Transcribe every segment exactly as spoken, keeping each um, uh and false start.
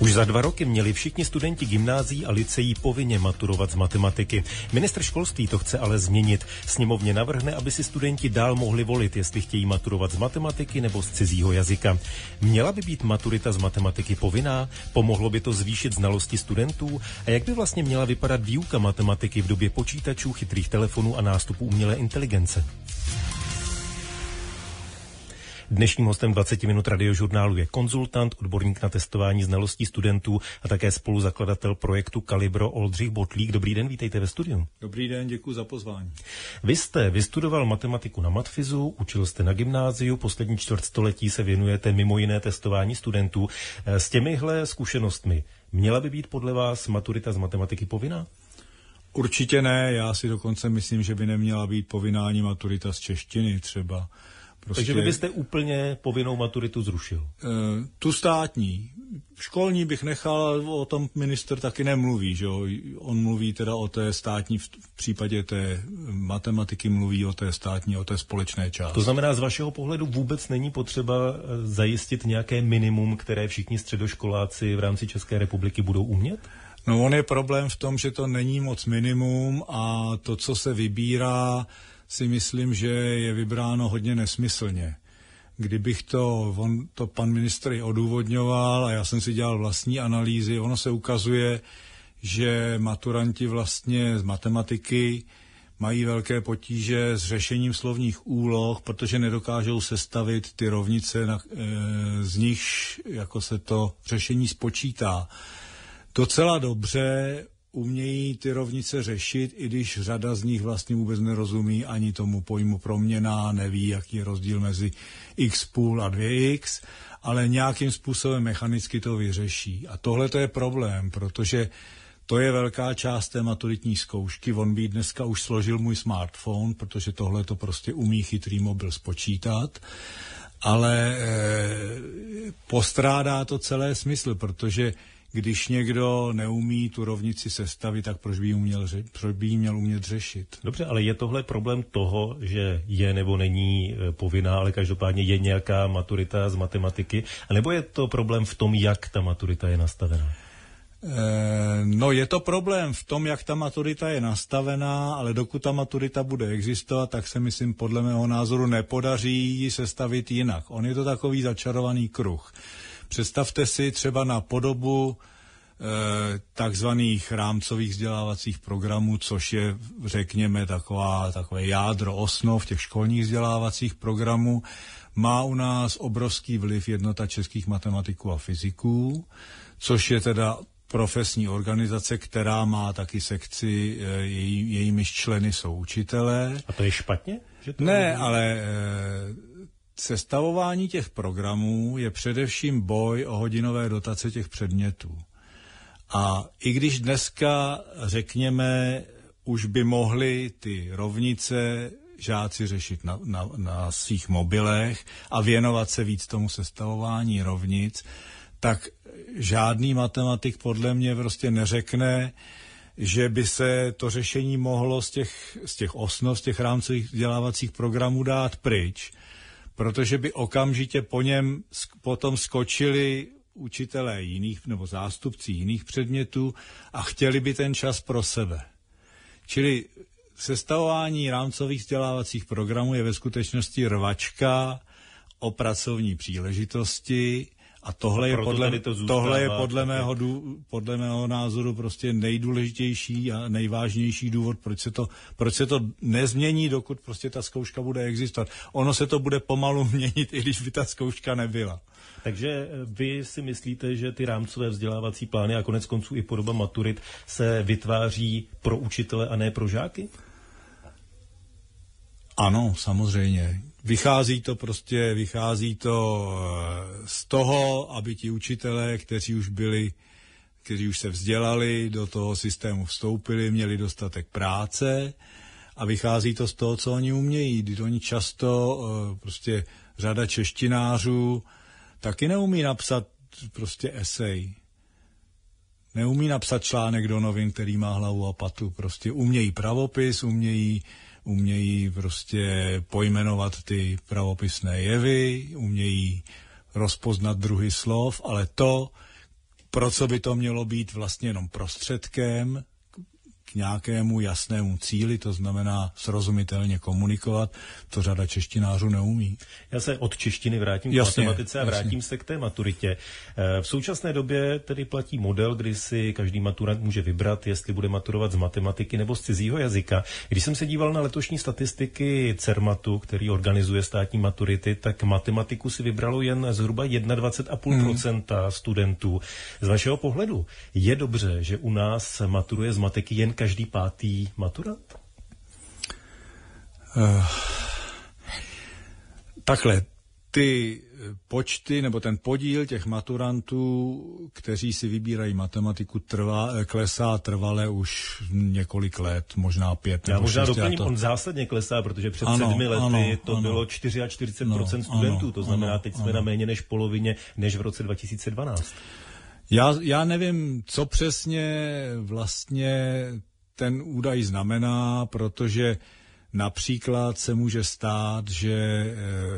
Už za dva roky měli všichni studenti gymnázií a lyceí povinně maturovat z matematiky. Ministr školství to chce ale změnit. Sněmovně navrhne, aby si studenti dál mohli volit, jestli chtějí maturovat z matematiky nebo z cizího jazyka. Měla by být maturita z matematiky povinná? Pomohlo by to zvýšit znalosti studentů? A jak by vlastně měla vypadat výuka matematiky v době počítačů, chytrých telefonů a nástupu umělé inteligence? Dnešním hostem dvacet minut radiožurnálu je konzultant, odborník na testování znalostí studentů a také spoluzakladatel projektu Kalibro Oldřich Botlík. Dobrý den, vítejte ve studiu. Dobrý den, děkuji za pozvání. Vy jste vystudoval matematiku na matfizu, učil jste na gymnáziu, poslední čtvrtstoletí se věnujete mimo jiné testování studentů. S těmihle zkušenostmi měla by být podle vás maturita z matematiky povinná? Určitě ne, já si dokonce myslím, že by neměla být povinná ani maturita z češtiny třeba. Prostě, takže vy byste úplně povinnou maturitu zrušil? E, tu státní. Školní bych nechal, o tom ministr taky nemluví, že jo? On mluví teda o té státní, v případě té matematiky mluví o té státní, o té společné části. To znamená, z vašeho pohledu vůbec není potřeba zajistit nějaké minimum, které všichni středoškoláci v rámci České republiky budou umět? No on je problém v tom, že to není moc minimum a to, co se vybírá, si myslím, že je vybráno hodně nesmyslně. Kdybych to, on to pan ministr i odůvodňoval a já jsem si dělal vlastní analýzy, ono se ukazuje, že maturanti vlastně z matematiky mají velké potíže s řešením slovních úloh, protože nedokážou sestavit ty rovnice, na, e, z nichž jako se to řešení spočítá. Docela dobře umějí ty rovnice řešit, i když řada z nich vlastně vůbec nerozumí ani tomu pojmu proměnná, neví, jaký je rozdíl mezi x půl a dvě x, ale nějakým způsobem mechanicky to vyřeší. A tohle to je problém, protože to je velká část té maturitní zkoušky. On by dneska už složil můj smartphone, protože tohle to prostě umí chytrý mobil spočítat, ale e, postrádá to celé smysl, protože když někdo neumí tu rovnici sestavit, tak proč by ji uměl, proč by ji měl umět řešit? Dobře, ale je tohle problém toho, že je nebo není povinná, ale každopádně je nějaká maturita z matematiky? A nebo je to problém v tom, jak ta maturita je nastavená? E, no je to problém v tom, jak ta maturita je nastavená, ale dokud ta maturita bude existovat, tak se myslím podle mého názoru nepodaří ji sestavit jinak. On je to takový začarovaný kruh. Představte si třeba na podobu e, takzvaných rámcových vzdělávacích programů, což je, řekněme, taková, takové jádro osnov těch školních vzdělávacích programů. Má u nás obrovský vliv Jednota českých matematiků a fyziků, což je teda profesní organizace, která má taky sekci, e, její, jejímiž členy jsou učitelé. A to je špatně? Že to ne, je... ale... E, Sestavování těch programů je především boj o hodinové dotace těch předmětů. A i když dneska, řekněme, už by mohli ty rovnice žáci řešit na, na, na svých mobilech a věnovat se víc tomu sestavování rovnic, tak žádný matematik podle mě prostě neřekne, že by se to řešení mohlo z těch, z těch osnov, z těch rámcových vzdělávacích programů dát pryč, protože by okamžitě po něm potom skočili učitelé jiných nebo zástupci jiných předmětů a chtěli by ten čas pro sebe. Čili sestavování rámcových vzdělávacích programů je ve skutečnosti rvačka o pracovní příležitosti a tohle a je podle, to tohle je podle mého, podle mého názoru prostě nejdůležitější a nejvážnější důvod, proč se to, proč se to nezmění, dokud prostě ta zkouška bude existovat. Ono se to bude pomalu měnit, i když by ta zkouška nebyla. Takže vy si myslíte, že ty rámcové vzdělávací plány a konec konců i podoba maturit se vytváří pro učitele a ne pro žáky? Ano, samozřejmě. Vychází to prostě, vychází to z toho, aby ti učitelé, kteří už byli, kteří už se vzdělali, do toho systému vstoupili, měli dostatek práce a vychází to z toho, co oni umějí. Když oni často, prostě řada češtinářů taky neumí napsat prostě esej. Neumí napsat článek do novin, který má hlavu a patu. Prostě umějí pravopis, umějí umějí prostě pojmenovat ty pravopisné jevy, umějí rozpoznat druhy slov, ale to, pro co by to mělo být vlastně jenom prostředkem k nějakému jasnému cíli, to znamená srozumitelně komunikovat, to řada češtinářů neumí. Já se od češtiny vrátím k jasně, matematice a vrátím jasně. se k té maturitě. V současné době tedy platí model, kdy si každý maturant může vybrat, jestli bude maturovat z matematiky nebo z cizího jazyka. Když jsem se díval na letošní statistiky Cermatu, který organizuje státní maturity, tak matematiku si vybralo jen zhruba dvacet jedna celá pět procenta hmm. studentů. Z vašeho pohledu je dobře, že u nás maturuje z matiky jen každý pátý maturant? Uh, takhle, ty počty nebo ten podíl těch maturantů, kteří si vybírají matematiku, trvá, klesá trvale už několik let, možná pět Já nebo možná šest. doplním, to... on zásadně klesá, protože před ano, sedmi lety ano, to ano. bylo čtyřicet čtyři procent no, studentů, ano, to znamená, ano, teď jsme ano. na méně než polovině, než v roce dva tisíce dvanáct. Já, já nevím, co přesně vlastně ten údaj znamená, protože například se může stát, že e,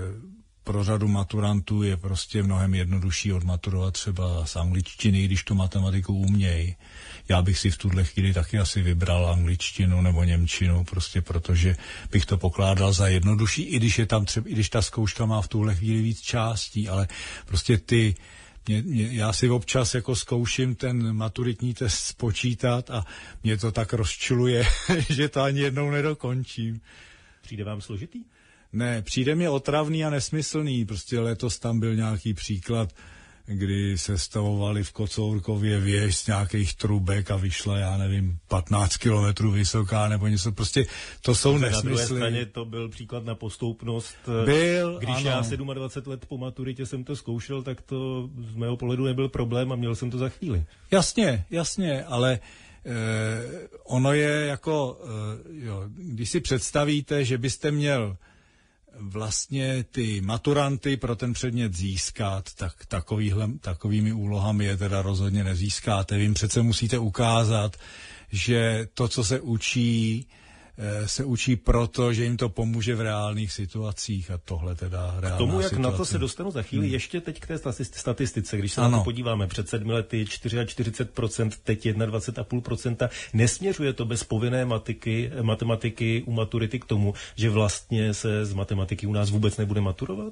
pro řadu maturantů je prostě mnohem jednodušší odmaturovat třeba z angličtiny, když tu matematiku umějí. Já bych si v tuhle chvíli taky asi vybral angličtinu nebo němčinu, prostě protože bych to pokládal za jednodušší, i když je tam třeba, i když ta zkouška má v tuhle chvíli víc částí, ale prostě ty Mě, mě, já si občas jako zkouším ten maturitní test spočítat a mě to tak rozčiluje, že to ani jednou nedokončím. Přijde vám složitý? Ne, přijde mi otravný a nesmyslný. Prostě letos tam byl nějaký příklad, kdy se stavovali v Kocourkově věž z nějakých trubek a vyšla, já nevím, patnáct kilometrů vysoká nebo něco. Prostě to jsou nesmysly. Na druhé straně to byl příklad na postoupnost. Byl, Když ano. já dvacet sedm let po maturitě jsem to zkoušel, tak to z mého pohledu nebyl problém a měl jsem to za chvíli. Jasně, jasně, ale eh, ono je jako, eh, jo, když si představíte, že byste měl vlastně ty maturanty pro ten předmět získat, tak takovýhle, takovými úlohami je teda rozhodně nezískáte. Vy jim přece musíte ukázat, že to, co se učí, se učí proto, že jim to pomůže v reálných situacích a tohle teda reálná K tomu, jak situace. na to se dostanu za chvíli, hmm. ještě teď k té statistice, když se ano. na to podíváme, před sedmi lety čtyřicet čtyři procent, teď dvacet jedna celá pět procenta, nesměřuje to bez povinné matiky, matematiky u maturity k tomu, že vlastně se z matematiky u nás vůbec nebude maturovat?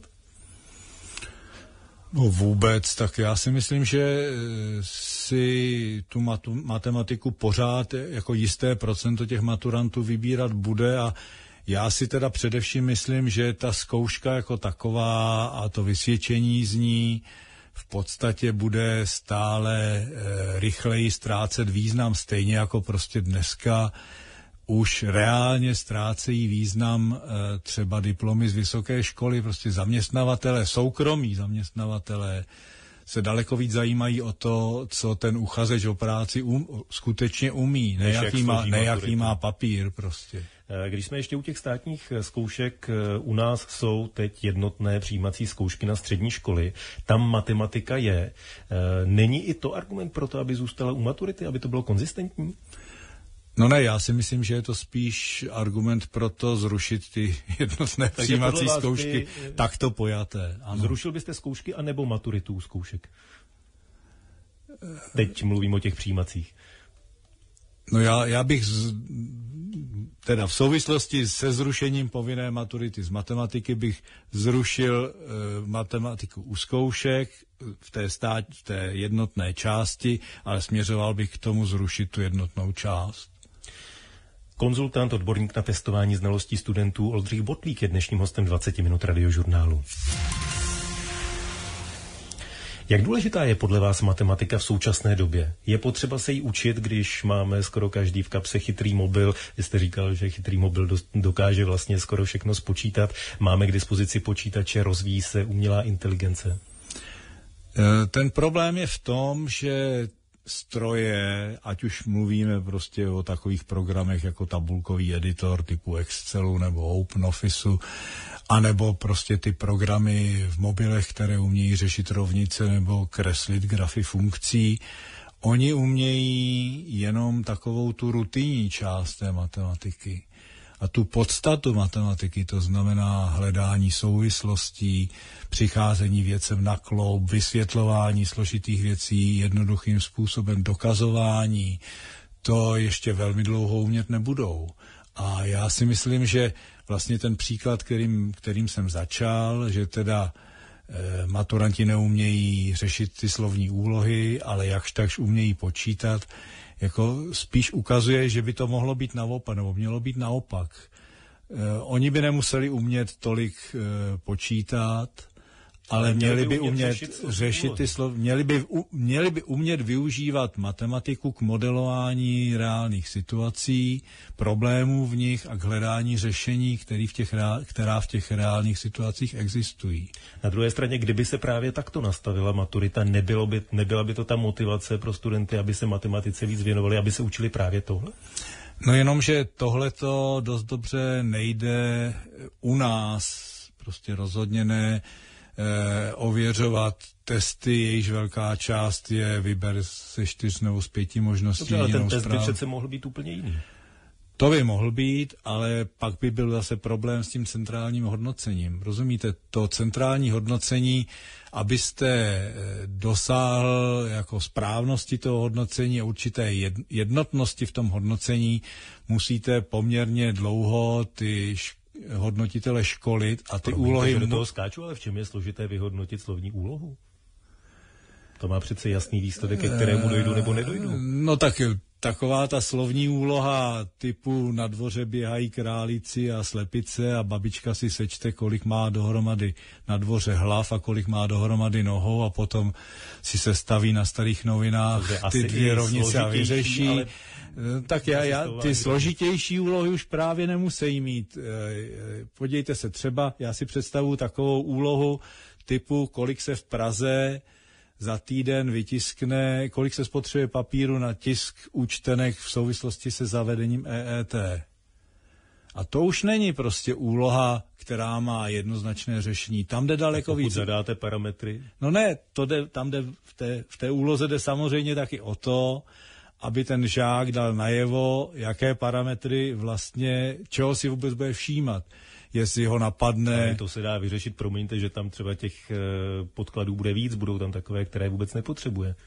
No vůbec, tak já si myslím, že si tu matu, matematiku pořád jako jisté procento těch maturantů vybírat bude a já si teda především myslím, že ta zkouška jako taková a to vysvědčení z ní v podstatě bude stále e, rychleji ztrácet význam, stejně jako prostě dneska už reálně ztrácejí význam e, třeba diplomy z vysoké školy, prostě zaměstnavatele, soukromí zaměstnavatele se daleko víc zajímají o to, co ten uchazeč o práci um, skutečně umí, ne jaký má, ne jaký má papír prostě. Když jsme ještě u těch státních zkoušek, u nás jsou teď jednotné přijímací zkoušky na střední školy, tam matematika je. Není i to argument pro to, aby zůstala u maturity, aby to bylo konzistentní? No ne, já si myslím, že je to spíš argument pro to zrušit ty jednotné přijímací zkoušky ty... takto pojaté. Ano. Zrušil byste zkoušky anebo maturitu zkoušek? Teď mluvím o těch přijímacích. No já, já bych z, teda v souvislosti se zrušením povinné maturity z matematiky bych zrušil e, matematiku u zkoušek v té, stát, v té jednotné části, ale směřoval bych k tomu zrušit tu jednotnou část. Konzultant, odborník na testování znalostí studentů Oldřich Botlík je dnešním hostem dvacet minut radiožurnálu. Jak důležitá je podle vás matematika v současné době? Je potřeba se jí učit, když máme skoro každý v kapse chytrý mobil? Vy jste říkal, že chytrý mobil dokáže vlastně skoro všechno spočítat. Máme k dispozici počítače, rozvíjí se umělá inteligence. Ten problém je v tom, že stroje, ať už mluvíme prostě o takových programech jako tabulkový editor typu Excelu nebo OpenOfficeu, anebo prostě ty programy v mobilech, které umějí řešit rovnice nebo kreslit grafy funkcí, oni umějí jenom takovou tu rutinní část té matematiky. A a tu podstatu matematiky, to znamená hledání souvislostí, přicházení věcem na kloub, vysvětlování složitých věcí jednoduchým způsobem, dokazování, to ještě velmi dlouho umět nebudou. A já si myslím, že vlastně ten příklad, kterým, kterým jsem začal, že teda e, maturanti neumějí řešit ty slovní úlohy, ale jakž takž umějí počítat, jako spíš ukazuje, že by to mohlo být naopak, nebo mělo být naopak. E, oni by nemuseli umět tolik e, počítat, ale měli by umět řešit, řešit ty slov, měli by, u, měli by umět využívat matematiku k modelování reálných situací, problémů v nich a k hledání řešení, který v těch, která v těch reálných situacích existují. Na druhé straně, kdyby se právě takto nastavila maturita, nebylo by, nebyla by to ta motivace pro studenty, aby se matematice víc věnovali, aby se učili právě tohle? No jenom, že tohleto dost dobře nejde u nás, prostě rozhodně ne, Eh, ověřovat testy, jejichž velká část je vyber se čtyř nebo z pěti možností. Dobře, ale ten test by přece mohl být úplně jiný. To by mohl být, ale pak by byl zase problém s tím centrálním hodnocením. Rozumíte, to centrální hodnocení, abyste dosáhl jako správnosti toho hodnocení a určité jednotnosti v tom hodnocení, musíte poměrně dlouho ty hodnotitele školit a ty Promiňte, úlohy... Že do toho skáču, ale v čem je složité vyhodnotit slovní úlohu? To má přece jasný výsledek, ke kterému dojdu nebo nedojdu. No tak taková ta slovní úloha typu na dvoře běhají králíci a slepice a babička si sečte, kolik má dohromady na dvoře hlav a kolik má dohromady nohou a potom si se staví na starých novinách ty dvě rovnice a vyřeší. Ale... Tak já, já ty složitější úlohy už právě nemusí mít. Podívejte se, třeba já si představuji takovou úlohu typu, kolik se v Praze za týden vytiskne, kolik se spotřebuje papíru na tisk účtenek v souvislosti se zavedením E E T. A to už není prostě úloha, která má jednoznačné řešení. Tam jde daleko víc. Zadáte parametry? No ne, to jde, tam jde v té, v té úloze jde samozřejmě taky o to, aby ten žák dal najevo, jaké parametry vlastně, čeho si vůbec bude všímat. Jestli ho napadne... Ale to se dá vyřešit, promiňte, že tam třeba těch e, podkladů bude víc, budou tam takové, které vůbec nepotřebuje.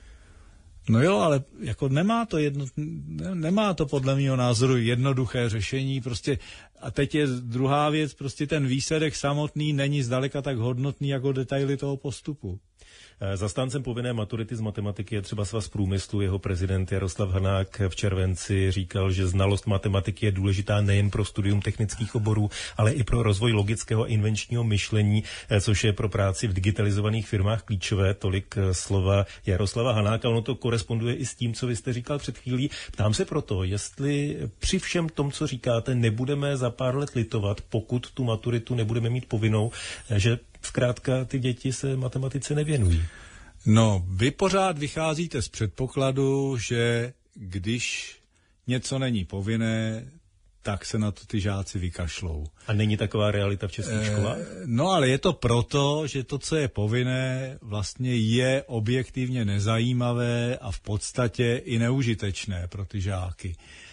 No jo, ale jako nemá to jedno, nemá to podle mého názoru jednoduché řešení, prostě a teď je druhá věc, prostě ten výsledek samotný není zdaleka tak hodnotný jako detaily toho postupu. Zastáncem povinné maturity z matematiky je třeba Svaz průmyslu. Jeho prezident Jaroslav Hanák v červenci říkal, že znalost matematiky je důležitá nejen pro studium technických oborů, ale i pro rozvoj logického a invenčního myšlení, což je pro práci v digitalizovaných firmách klíčové. Tolik slova Jaroslava Hanáka. Ono to koresponduje i s tím, co vy jste říkal před chvílí. Ptám se proto, jestli při všem tom, co říkáte, nebudeme za pár let litovat, pokud tu maturitu nebudeme mít povinnou, že zkrátka ty děti se matematice nevěnují. No, vy pořád vycházíte z předpokladu, že když něco není povinné, tak se na to ty žáci vykašlou. A není taková realita v českých e, školách? No, ale je to proto, že to, co je povinné, vlastně je objektivně nezajímavé a v podstatě i neužitečné pro ty žáky.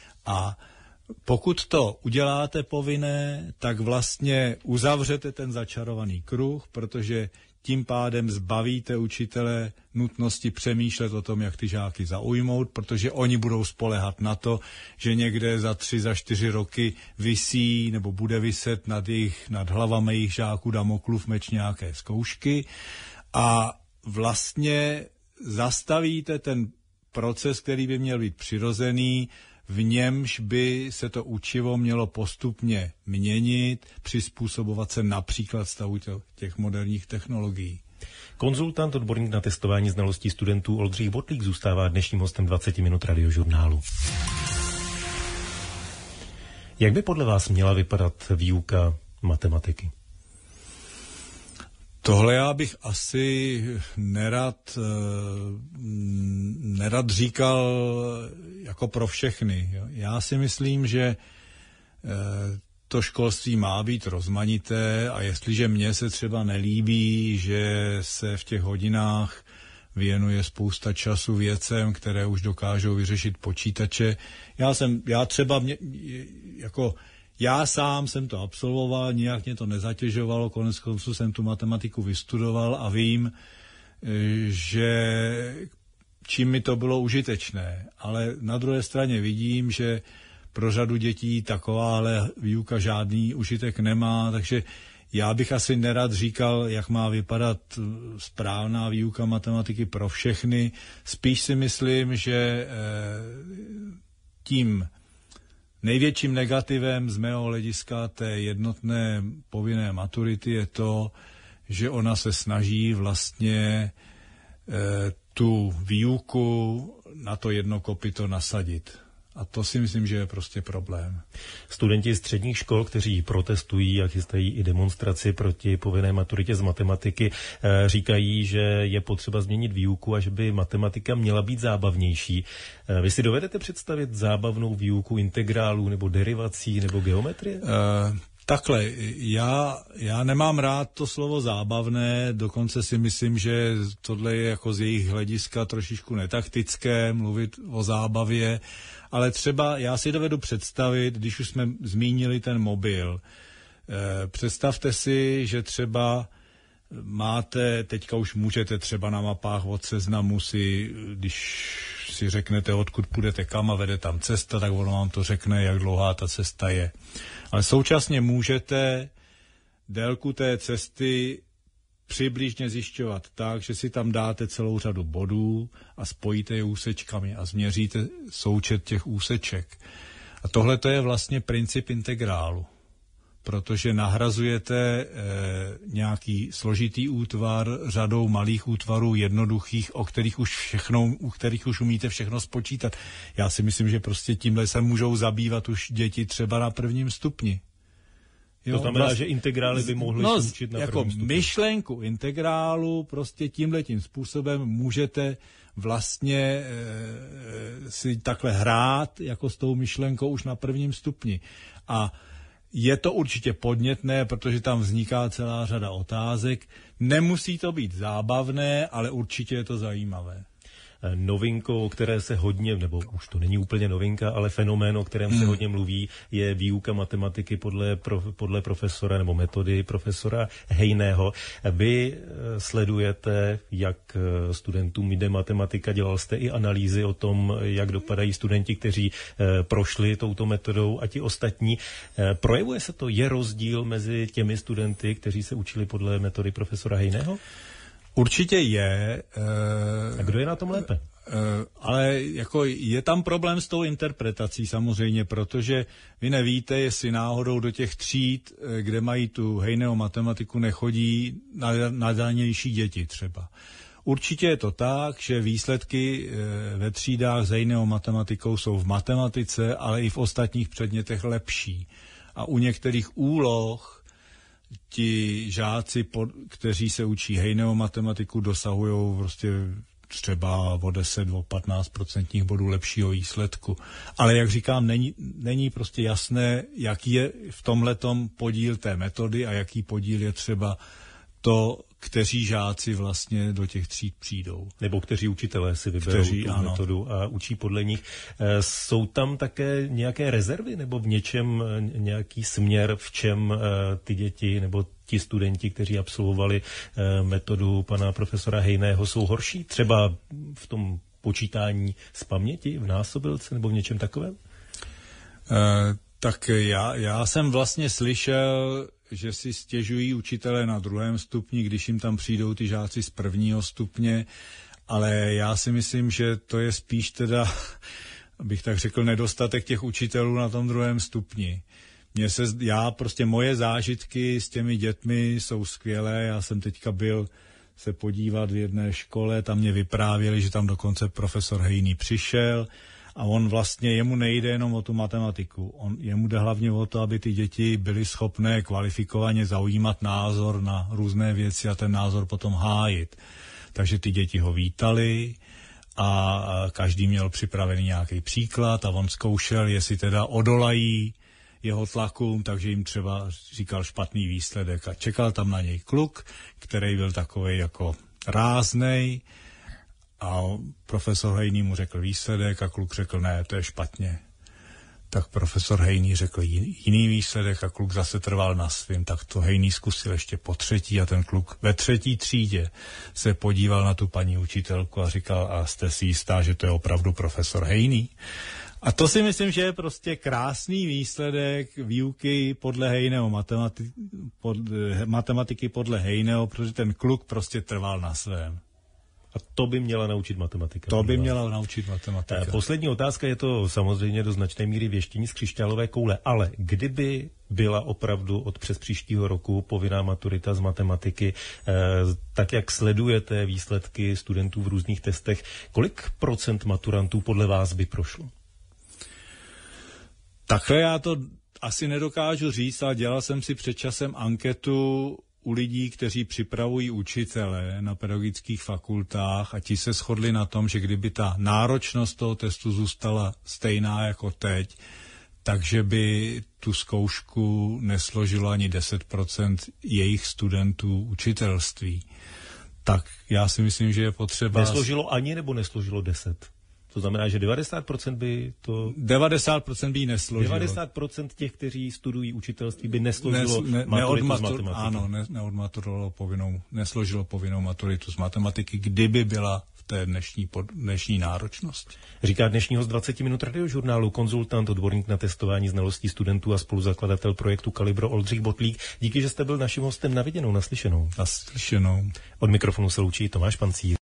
A pokud to uděláte povinné, tak vlastně uzavřete ten začarovaný kruh, protože tím pádem zbavíte učitele nutnosti přemýšlet o tom, jak ty žáky zaujmout, protože oni budou spoléhat na to, že někde za tři, za čtyři roky visí nebo bude viset nad, jejich, nad hlavami jejich žáků Damoklův meč nějaké zkoušky a vlastně zastavíte ten proces, který by měl být přirozený, v němž by se to učivo mělo postupně měnit, přizpůsobovat se například stavu těch moderních technologií. Konzultant, odborník na testování znalostí studentů Oldřich Botlík zůstává dnešním hostem dvacet minut radiožurnálu. Jak by podle vás měla vypadat výuka matematiky? Tohle já bych asi nerad, nerad říkal jako pro všechny. Já si myslím, že to školství má být rozmanité a jestliže mně se třeba nelíbí, že se v těch hodinách věnuje spousta času věcem, které už dokážou vyřešit počítače. Já jsem, já třeba mě, jako Já sám jsem to absolvoval, nijak mě to nezatěžovalo, konec konců jsem tu matematiku vystudoval a vím, že čím mi to bylo užitečné. Ale na druhé straně vidím, že pro řadu dětí takováhle výuka žádný užitek nemá, takže já bych asi nerad říkal, jak má vypadat správná výuka matematiky pro všechny. Spíš si myslím, že tím největším negativem z mého hlediska té jednotné povinné maturity je to, že ona se snaží vlastně tu výuku na to jedno kopyto nasadit. A to si myslím, že je prostě problém. Studenti středních škol, kteří protestují a chystají i demonstraci proti povinné maturitě z matematiky, říkají, že je potřeba změnit výuku a že by matematika měla být zábavnější. Vy si dovedete představit zábavnou výuku integrálů nebo derivací nebo geometrie? Uh... Takhle, já, já nemám rád to slovo zábavné, dokonce si myslím, že tohle je jako z jejich hlediska trošičku netaktické, mluvit o zábavě, ale třeba já si dovedu představit, když už jsme zmínili ten mobil, eh, představte si, že třeba máte, teďka už můžete třeba na mapách od Seznamu si, když si řeknete, odkud půjdete kam a vede tam cesta, tak ono vám to řekne, jak dlouhá ta cesta je. Ale současně můžete délku té cesty přibližně zjišťovat tak, že si tam dáte celou řadu bodů a spojíte je úsečkami a změříte součet těch úseček. A tohle to je vlastně princip integrálu, protože nahrazujete e, nějaký složitý útvar řadou malých útvarů jednoduchých, o kterých už všechno, u kterých už umíte všechno spočítat. Já si myslím, že prostě tímhle se můžou zabývat už děti třeba na prvním stupni. Jo, to znamená, vlast... že integrály by mohly no, se učit na jako prvním stupni. Myšlenku integrálu prostě tímhletím způsobem můžete vlastně e, si takhle hrát jako s tou myšlenkou už na prvním stupni. A je to určitě podnětné, protože tam vzniká celá řada otázek. Nemusí to být zábavné, ale určitě je to zajímavé. Novinkou, o které se hodně, nebo už to není úplně novinka, ale fenomén, o kterém hmm. se hodně mluví, je výuka matematiky podle, pro, podle profesora nebo metody profesora Hejného. Vy sledujete, jak studentům jde matematika, dělal jste i analýzy o tom, jak dopadají studenti, kteří prošli touto metodou a ti ostatní. Projevuje se to, je rozdíl mezi těmi studenty, kteří se učili podle metody profesora Hejného? Určitě je. Uh, a kdo je na tom lépe? Uh, ale jako je tam problém s tou interpretací samozřejmě, protože vy nevíte, jestli náhodou do těch tříd, kde mají tu Hejného matematiku, nechodí nadanější děti třeba. Určitě je to tak, že výsledky uh, ve třídách s Hejného matematikou jsou v matematice, ale i v ostatních předmětech lepší. A u některých úloh ti žáci, kteří se učí Hejného matematiku, dosahují prostě třeba o deset, o patnáct procentních bodů lepšího výsledku. Ale jak říkám, není, není prostě jasné, jaký je v tomhletom podíl té metody a jaký podíl je třeba to, kteří žáci vlastně do těch tříd přijdou. Nebo kteří učitelé si vyberou kteří, tu ano. metodu a učí podle nich. Jsou tam také nějaké rezervy nebo v něčem nějaký směr, v čem ty děti nebo ti studenti, kteří absolvovali metodu pana profesora Hejného, jsou horší? Třeba v tom počítání z paměti, v násobilce nebo v něčem takovém? Uh, tak já, já jsem vlastně slyšel, že si stěžují učitelé na druhém stupni, když jim tam přijdou ty žáci z prvního stupně, ale já si myslím, že to je spíš teda, abych tak řekl, nedostatek těch učitelů na tom druhém stupni. Mně se, já prostě moje zážitky s těmi dětmi jsou skvělé, já jsem teďka byl se podívat v jedné škole, tam mě vyprávěli, že tam dokonce profesor Hejný přišel, a on vlastně, jemu nejde jenom o tu matematiku. On, jemu jde hlavně o to, aby ty děti byly schopné kvalifikovaně zaujímat názor na různé věci a ten názor potom hájit. Takže ty děti ho vítali a každý měl připravený nějaký příklad a on zkoušel, jestli teda odolají jeho tlakům, takže jim třeba říkal špatný výsledek a čekal tam na něj kluk, který byl takovej jako ráznej, a profesor Hejný mu řekl výsledek a kluk řekl, ne, to je špatně. tak profesor Hejný řekl jiný výsledek a kluk zase trval na svým, tak to Hejný zkusil ještě po třetí a ten kluk ve třetí třídě se podíval na tu paní učitelku a říkal, a jste si jistá, že to je opravdu profesor Hejný? A to si myslím, že je prostě krásný výsledek výuky podle Hejného, matemati- pod, matematiky podle Hejného, protože ten kluk prostě trval na svém. A to by měla naučit matematika. To by měla naučit matematika. Poslední otázka, je to samozřejmě do značné míry věštění z křišťálové koule, ale kdyby byla opravdu od přes příštího roku povinná maturita z matematiky, eh, tak jak sledujete výsledky studentů v různých testech, kolik procent maturantů podle vás by prošlo? Takhle já to asi nedokážu říct, ale dělal jsem si před časem anketu u lidí, kteří připravují učitele na pedagogických fakultách a ti se shodli na tom, že kdyby ta náročnost toho testu zůstala stejná jako teď, takže by tu zkoušku nesložilo ani deset procent jejich studentů učitelství. Tak já si myslím, že je potřeba... Nesložilo ani nebo nesložilo deset? To znamená, že devadesát procent by to... devadesát procent by ji nesložilo. devadesát procent těch, kteří studují učitelství, by nesložilo ne, ne, maturitu neodmatur, z matematiky. Ano, ne, neodmaturovalo povinnou, nesložilo povinnou maturitu z matematiky, kdyby byla v té dnešní, pod, dnešní náročnosti. Říká dnešního z dvacet minut radiožurnálu konzultant, odborník na testování znalostí studentů a spoluzakladatel projektu Kalibro Oldřich Botlík. Díky, že jste byl naším hostem. Na viděnou, naslyšenou. Naslyšenou. Od mikrofonu se loučí Tomáš Pancíř.